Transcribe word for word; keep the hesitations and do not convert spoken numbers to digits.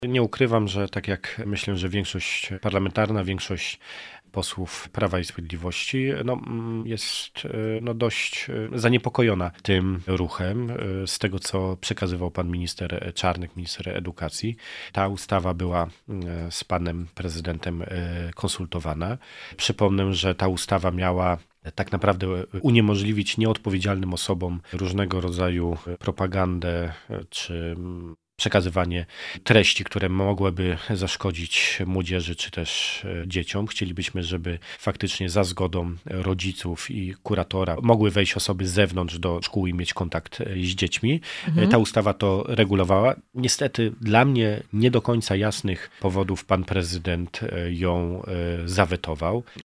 Nie ukrywam, że tak jak myślę, że większość parlamentarna, większość posłów Prawa i Sprawiedliwości no, jest no, dość zaniepokojona tym ruchem. Z tego, co przekazywał pan minister Czarnek, minister edukacji, ta ustawa była z panem prezydentem konsultowana. Przypomnę, że ta ustawa miała tak naprawdę uniemożliwić nieodpowiedzialnym osobom różnego rodzaju propagandę czy przekazywanie treści, które mogłyby zaszkodzić młodzieży czy też dzieciom. Chcielibyśmy, żeby faktycznie za zgodą rodziców i kuratora mogły wejść osoby z zewnątrz do szkół i mieć kontakt z dziećmi. Mhm. Ta ustawa to regulowała. Niestety dla mnie nie do końca jasnych powodów pan prezydent ją zawetował.